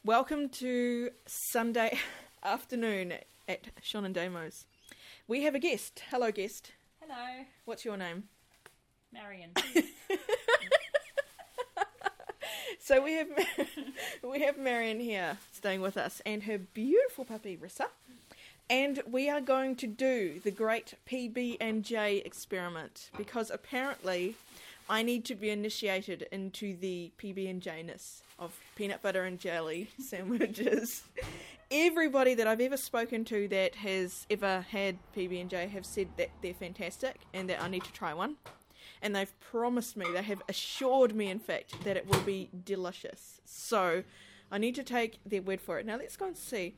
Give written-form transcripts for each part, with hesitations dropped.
Welcome to Sunday afternoon at Sean and Damo's. We have a guest. Hello, guest. Hello. What's your name? Marion. So we have Marion here staying with us and her beautiful puppy Rissa, and we are going to do the great PB&J experiment because apparently I need to be initiated into the PB&J-ness of peanut butter and jelly sandwiches. Everybody that I've ever spoken to that has ever had PB&J have said that they're fantastic and that I need to try one. And they've promised me, they have assured me, in fact, that it will be delicious. So, I need to take their word for it. Now, let's go and see.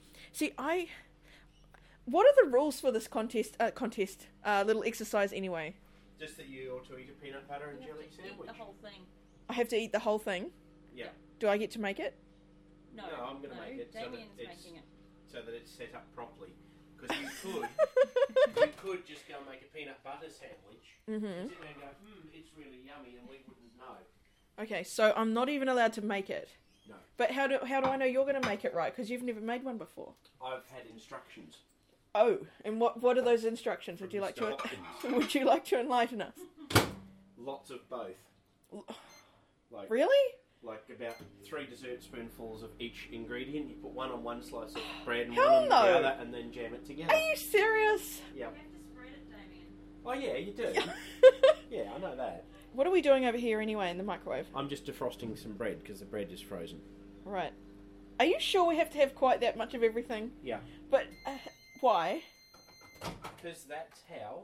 What are the rules for this little exercise anyway? Just that you ought to eat a peanut butter and jelly sandwich. The whole thing. I have to eat the whole thing? Yeah. Do I get to make it? No, I'm going to make it Damien's making it. so that it's set up properly. Because you could just go and make a peanut butter sandwich, and sit there and go, it's really yummy, and we wouldn't know. Okay, so I'm not even allowed to make it. No. But how do I know you're going to make it right? Because you've never made one before. I've had instructions. Oh, and what are those instructions? Would From you like Mr. to Hopkins. Would you like to enlighten us? Lots of both. Really? Like about 3 dessert spoonfuls of each ingredient. You put one on one slice of bread and Hell one on no. the other, and then jam it together. Are you serious? Yeah. You have to spread it, Damien. Oh yeah, you do. Yeah, I know that. What are we doing over here anyway in the microwave? I'm just defrosting some bread because the bread is frozen. Right. Are you sure we have to have quite that much of everything? Yeah. But why? Because that's how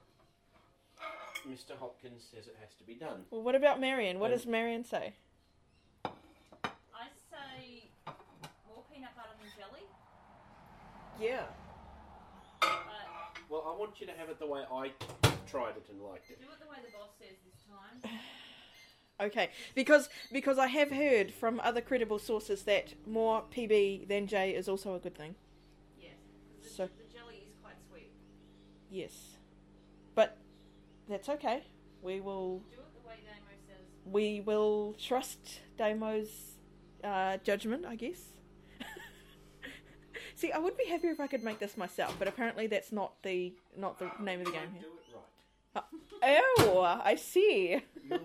Mr. Hopkins says it has to be done. Well, what about Marion? What does Marion say? I say more peanut butter than jelly. Yeah. But Well, I want you to have it the way I tried it and liked it. do it the way the boss says this time. Okay, because I have heard from other credible sources that more PB than J is also a good thing. Yes. Because So- the jelly is quite sweet. Yes. But that's okay. We will Do it the way Damo says. we will trust Damo's judgment, I guess. See, I would be happier if I could make this myself, but apparently that's not the name of the game Don't here. do it right. Oh, I see.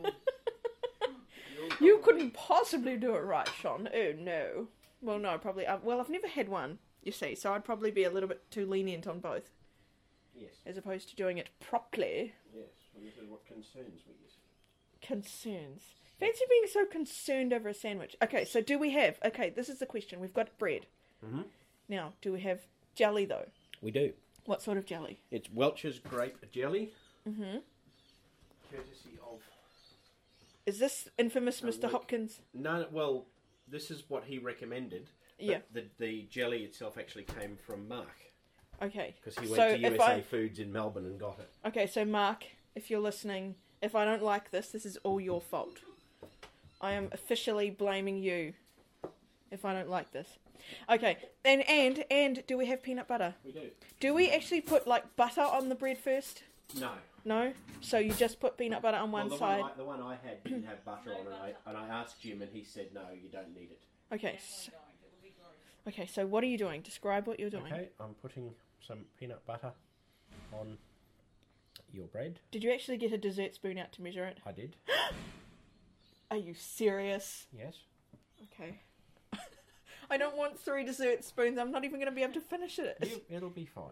You couldn't possibly do it right, Sean. Oh, no. Well, no, probably. Well, I've never had one, you see, so I'd probably be a little bit too lenient on both, Yes. as opposed to doing it properly. Yes. Well, this is what concerns me. You see. Concerns. Fancy being so concerned over a sandwich. Okay, so do we have... Okay, this is the question. We've got bread. Mm-hmm. Now, do we have jelly, though? We do. What sort of jelly? It's Welch's grape jelly. Mm-hmm. Courtesy of... Is this infamous Mr. Luke. Hopkins? No, well, this is what he recommended. But Yeah. The jelly itself actually came from Mark. Okay. Because he went So to if USA Foods in Melbourne and got it. Okay, so Mark, if you're listening, if I don't like this is all your fault. I am officially blaming you if I don't like this. Okay, and do we have peanut butter? We do. Do we actually put, like, butter on the bread first? No. No? So you just put peanut butter on one Well, side? the one I had didn't have butter on it, and I asked Jim, and he said, no, you don't need it. Okay, Definitely don't. It will be gross. okay, so what are you doing? Describe what you're doing. Okay, I'm putting some peanut butter on your bread. Did you actually get a dessert spoon out to measure it? I did. Are you serious? Yes. Okay. I don't want 3 dessert spoons. I'm not even going to be able to finish it. It'll be fine.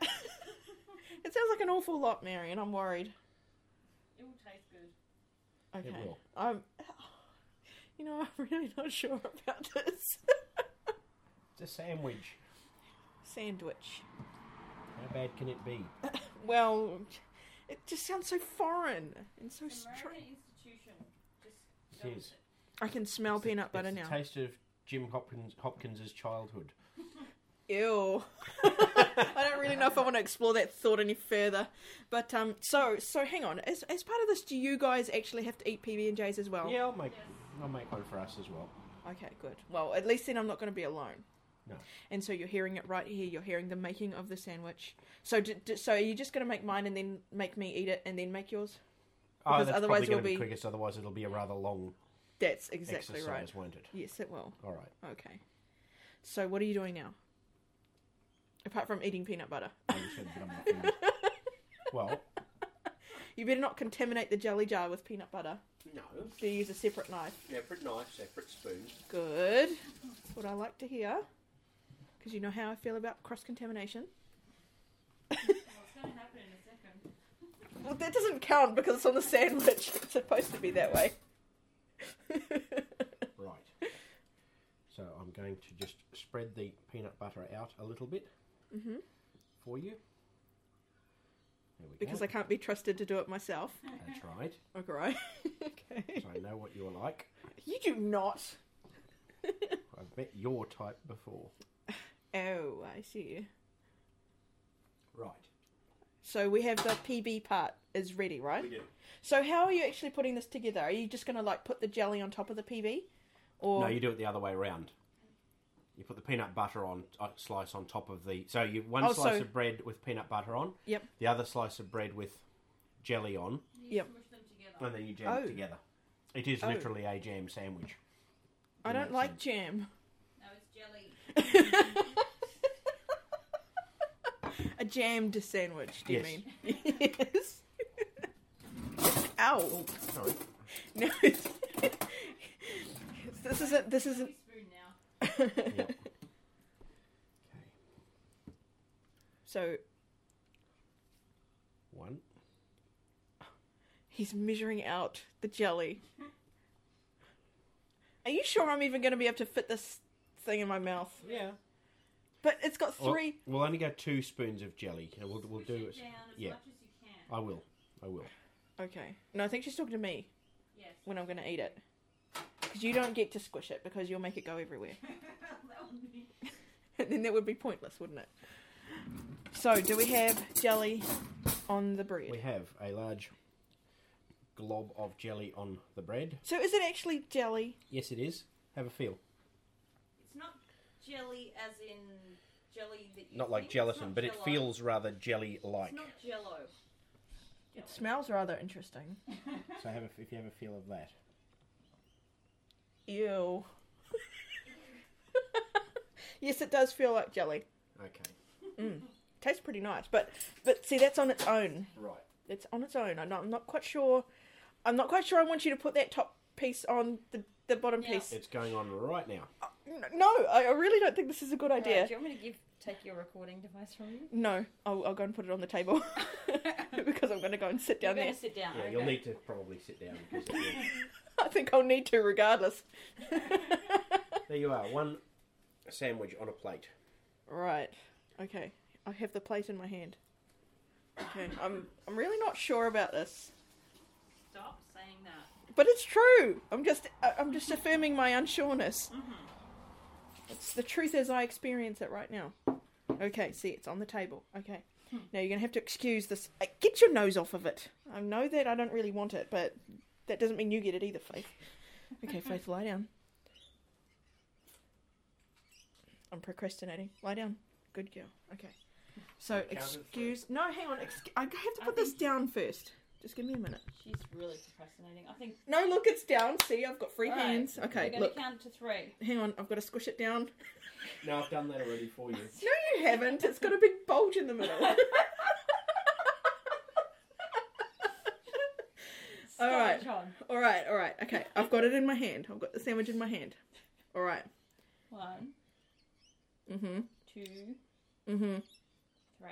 It sounds like an awful lot, Marion. I'm worried. It will taste good. Okay. It will. I'm really not sure about this. It's a sandwich. Sandwich. How bad can it be? Well, it just sounds so foreign and so It's a strange. American institution. Just It goes is. I can smell peanut butter It's now. the taste of Jim Hopkins' childhood. Ew. I don't really know if I want to explore that thought any further. But so hang on. As part of this, do you guys actually have to eat PB&Js as well? Yeah, I'll make Yes. one for us as well. Okay, good. Well, at least then I'm not going to be alone. No. And so you're hearing it right here. You're hearing the making of the sandwich. So so are you just going to make mine and then make me eat it and then make yours? Because That's otherwise probably we'll going to be be- quickest. Otherwise, it'll be a rather long That's exactly exercise, right. won't it? Yes, it will. All right. Okay. So what are you doing now? Apart from eating peanut butter. I just had a bit on my finger. Well, You better not contaminate the jelly jar with peanut butter. no. Do you use a separate knife? Separate knife, separate spoon. Good. That's what I like to hear. Because you know how I feel about cross-contamination. Well, it's going to happen in a second. Well, that doesn't count because it's on the sandwich. It's supposed to be that way. Right. So I'm going to just spread the peanut butter out a little bit for you. There we Because go. I can't be trusted to do it myself. That's right. Okay. Okay. So I know what you're like. You do not. I've met your type before. Oh, I see. Right. So we have the PB part is ready, right? We do. So how are you actually putting this together? Are you just going to like put the jelly on top of the PB? Or No, you do it the other way around. You put the peanut butter on slice on top of the. So you one slice of bread with peanut butter on. Yep. The other slice of bread with jelly on, You Yep. smush them together. and then you jam it together. It is literally a jam sandwich. I in don't that like sense. jam. No, it's jelly. A jammed sandwich, do Yes. you mean? Yes. Ow. Oh, sorry. No. This isn't. Spoon now. Yep. Okay. So One. he's measuring out the jelly. Are you sure I'm even going to be able to fit this thing in my mouth? Yeah. But it's got three. We'll only go 2 spoons of jelly. You know, we'll do it. Push it down as Yeah. much as you can. I will. Okay. No, I think she's talking to me Yes. when I'm going to eat it. Because you don't get to squish it because you'll make it go everywhere. That would be... And then that would be pointless, wouldn't it? So, do we have jelly on the bread? We have a large glob of jelly on the bread. So, is it actually jelly? Yes, it is. Have a feel. It's not jelly as in jelly that you Not like think. gelatin, It's not but it Jell-O. feels rather jelly-like. It's not Jello. It smells rather interesting. So if you have a feel of that. Ew. Yes, it does feel like jelly. Okay. Tastes pretty nice, but see, that's on its own. Right. It's on its own. I'm not quite sure. I'm not quite sure. I want you to put that top piece on the bottom Yeah. piece. It's going on right now. No, I really don't think this is a good idea. Right, do you want me to take your recording device from you? No, I'll go and put it on the table because I'm going to go and sit down You're there. going to sit down. Yeah, okay. you'll need to probably sit down because it will. I think I'll need to regardless. There you are. One sandwich on a plate. Right. Okay. I have the plate in my hand. Okay. I'm really not sure about this, Stop saying that. but it's true. I'm just affirming my unsureness. It's the truth as I experience it right now. Okay. See, it's on the table. Okay. Now you're gonna have to excuse this. Get your nose off of it. I know that I don't really want it, but that doesn't mean you get it either, Faith. Okay, Faith, lie down. I'm procrastinating. Lie down. Good girl. Okay. So, excuse... No, hang on. I have to put this down first. Just give me a minute. She's really procrastinating. I think... No, look, it's down. See, I've got free All right, hands. Okay, We're going look. to count to 3. Hang on. I've got to squish it down. No, I've done that already for you. No, you haven't. It's got a big bulge in the middle. All right. John. All right. Okay, I've got it in my hand. I've got the sandwich in my hand. All right. 1, Mm-hmm. 2, Mm-hmm. 3.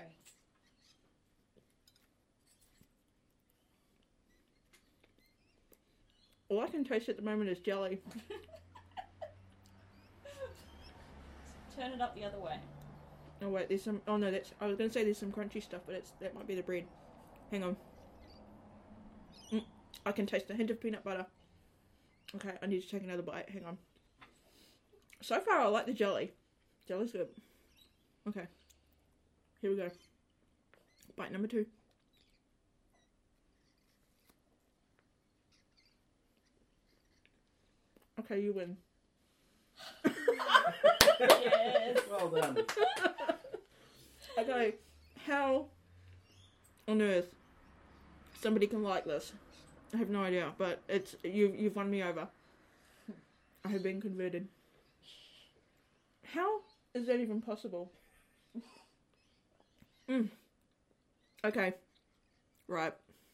All I can taste at the moment is jelly. Turn it up the other way. Oh wait, there's some. Oh no, that's. I was going to say there's some crunchy stuff, but that might be the bread. Hang on. I can taste a hint of peanut butter. Okay, I need to take another bite. Hang on. So far, I like the jelly. Jelly's good. Okay. Here we go. Bite number 2. Okay, you win. Yes. Well done. Okay, how on earth somebody can like this? I have no idea, but you've won me over. I have been converted. How is that even possible? Okay. Right.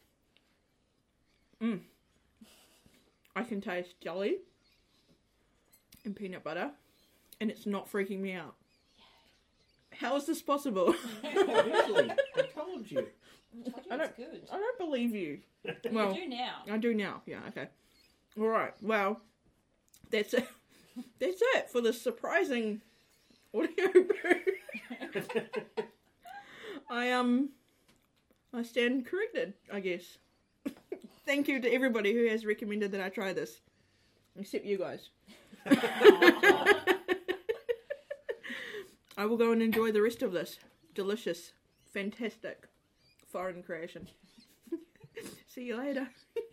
I can taste jelly and peanut butter, and it's not freaking me out. How is this possible? Obviously, I told you. I It's good. I don't believe you. Well, You do now. I do now. Yeah, okay. All right. Well, that's it. That's it for the surprising audio brew. I stand corrected, I guess. Thank you to everybody who has recommended that I try this. Except you guys. I will go and enjoy the rest of this delicious, fantastic foreign creation. See you later.